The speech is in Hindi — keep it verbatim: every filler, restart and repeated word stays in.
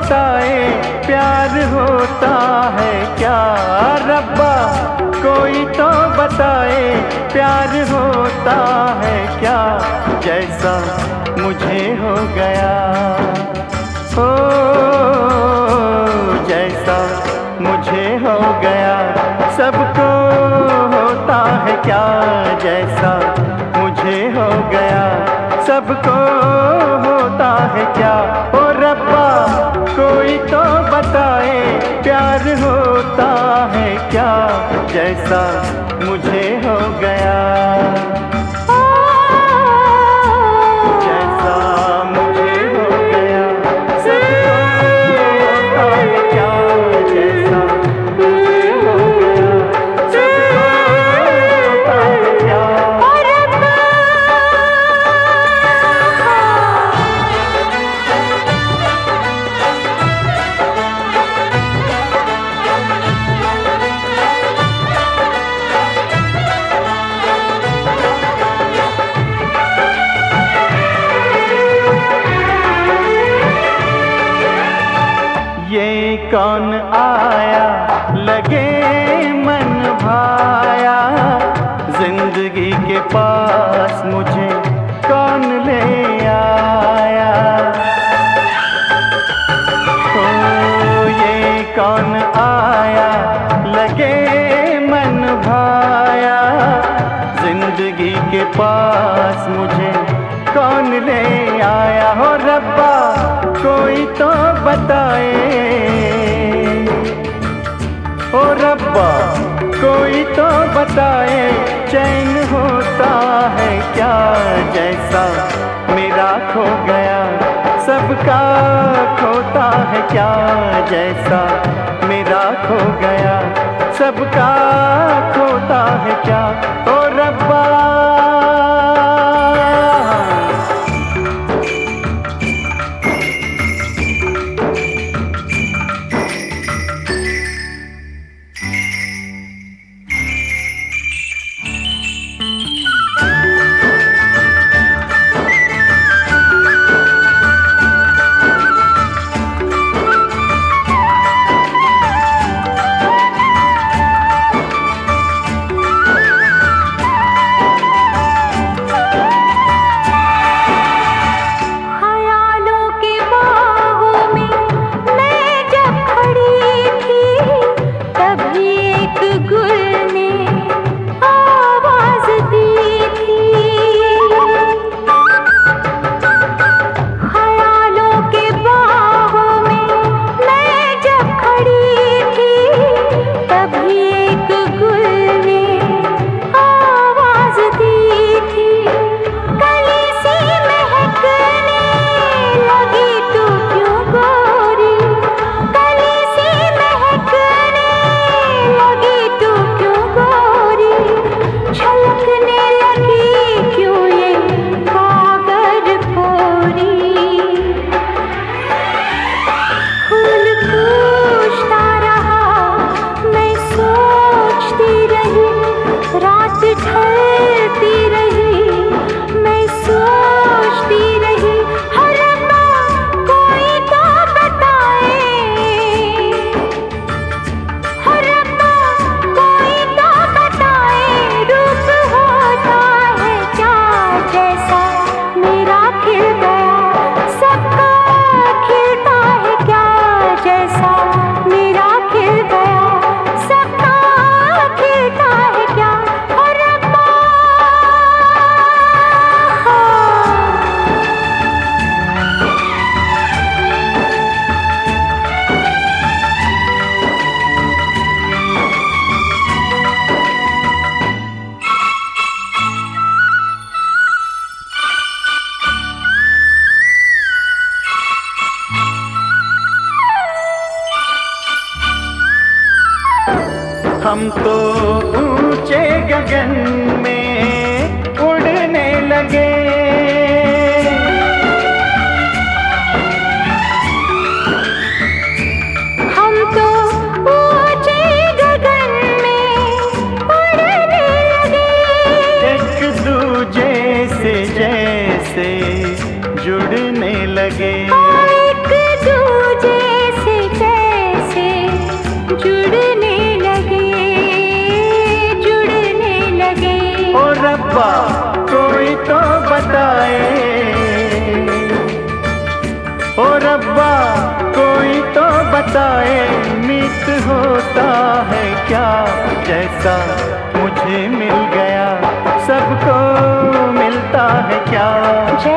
बताए प्यार होता है क्या। रब्बा कोई तो बताए प्यार होता है क्या, जैसा मुझे हो गया हो, जैसा मुझे हो गया। सबको होता है क्या जैसा मुझे हो गया, सबको होता है क्या। ओ रब्बा कोई तो बताए प्यार होता है क्या, जैसा मुझे हो गया। ये कौन आया लगे मन भाया, जिंदगी के पास मुझे कौन ले आया। ओ ये कौन आया लगे मन भाया, जिंदगी के पास मुझे कौन ले आया। हो रब्बा कोई तो बताए, ओ रब्बा कोई तो बताए चैन होता है क्या, जैसा मेरा खो गया सबका खोता है क्या, जैसा मेरा खो गया सबका खोता है क्या। ओ रब्बा हम तो ऊंचे गगन में उड़ने लगे, हम तो ऊंचे गगन में उड़ने लगे, एक दूजे से जैसे जुड़ने लगे, एक दूजे बताए मीत होता है क्या, जैसा मुझे मिल गया सबको मिलता है क्या।